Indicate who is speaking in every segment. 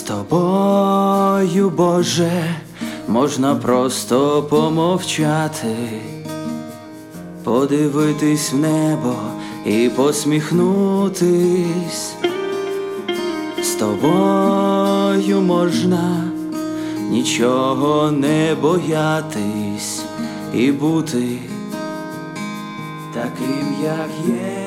Speaker 1: тобою, Боже, можна просто помовчати, подивитись в небо і посміхнутись. З тобою можна нічого не боятись і бути таким, як є.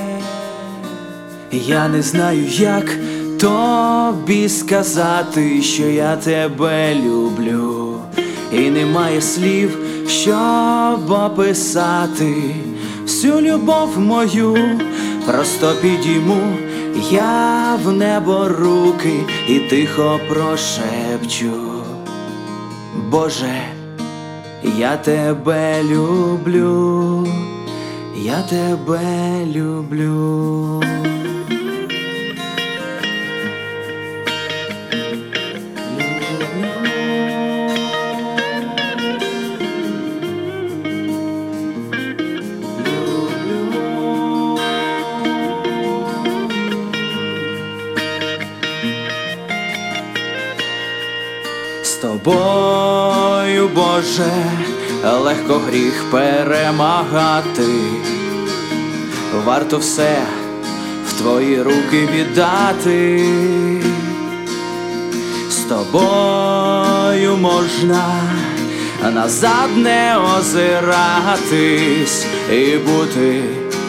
Speaker 1: Я не знаю, як тобі сказати, що я тебе люблю, і немає слів, щоб описати всю любов мою. Просто підійму я в небо руки і тихо прошепчу: Боже, я тебе люблю, я тебе люблю. З тобою, Боже, легко гріх перемагати, варто все в твої руки віддати. З тобою можна назад не озиратись і бути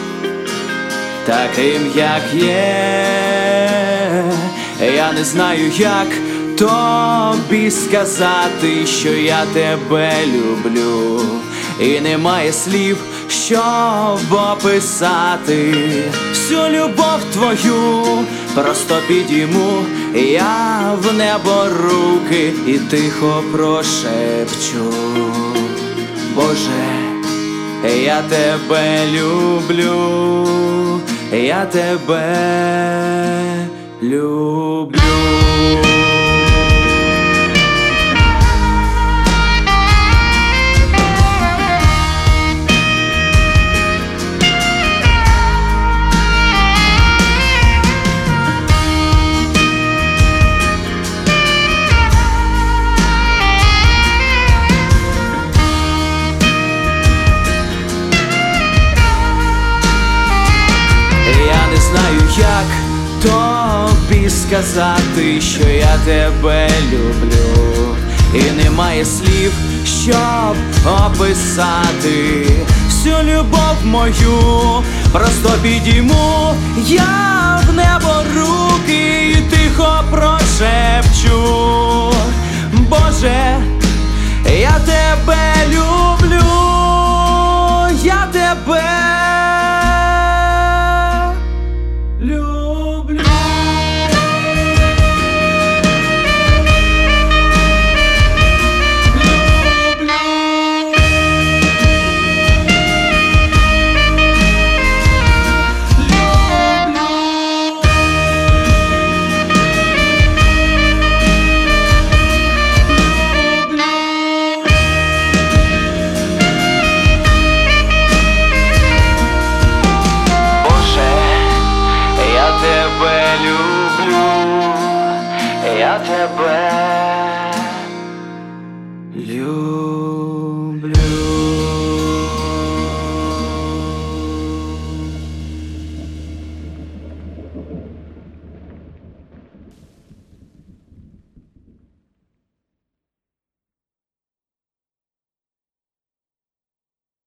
Speaker 1: таким, як є. Я не знаю, як тобі сказати, що я тебе люблю, і немає слів, щоб описати всю любов твою. Просто підійму я в небо руки і тихо прошепчу: Боже, я тебе люблю, я тебе люблю. Я не знаю, як тобі сказати, що я тебе люблю, і немає слів, щоб описати всю любов мою. Просто підійму я в небо руки і тихо прошепчу: Боже, я тебе люблю, я тебе люблю. Я тебе люблю.